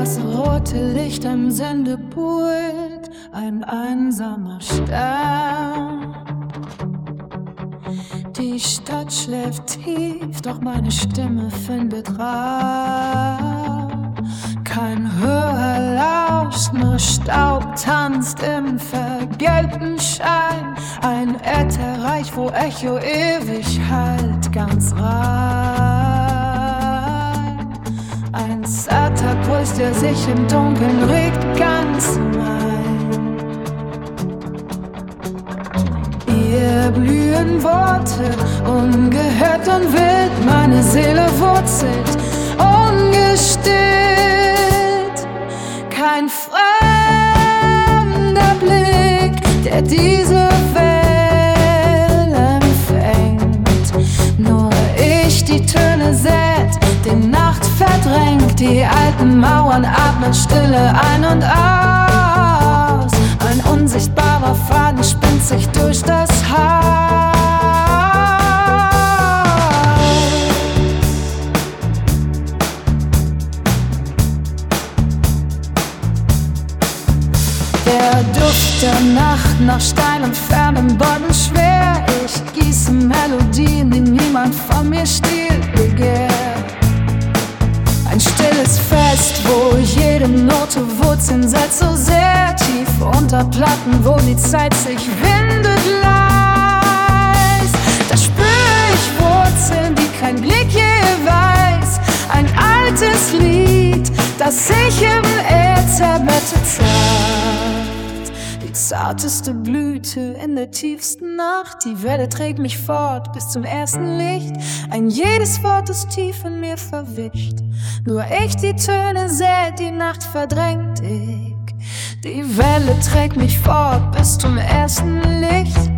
Das rote Licht am Sendepult, ein einsamer Stern. Die Stadt schläft tief, doch meine Stimme findet Raum. Kein Hörer lauscht, nur Staub tanzt im vergelbten Schein. Ein Ätherreich, wo Echo ewig hallt, ganz rein. Ein zarter Puls, der sich im Dunkeln regt, ganz mein. Ihr blühen Worte, ungehört und wild, meine Seele wurzelt, ungestillt. Kein fremder Blick, der diese Wellen fängt. Nur ich, die Töne sät, die Nacht verdrängt. Die alten Mauern atmen Stille ein und aus. Ein unsichtbarer Faden spinnt sich durch das Haus. Der Duft der Nacht nach steilem, fernem Boden schwer. Ich gieße Melodien, die niemand von mir stiehlt, begehrt. Ein stilles Fest, wo jede Note Wurzeln setzt, so sehr tief unter Platten, wo die Zeit sich windet leis. Da spür ich Wurzeln, die kein Blick je weiß. Ein altes Lied, das sich im Äther zeigt. Die zarteste Blüte in der tiefsten Nacht. Die Welle trägt mich fort bis zum ersten Licht. Ein jedes Wort ist tief in mir verwischt. Nur ich, die Töne sät, die Nacht verdrängt ich. Die Welle trägt mich fort bis zum ersten Licht.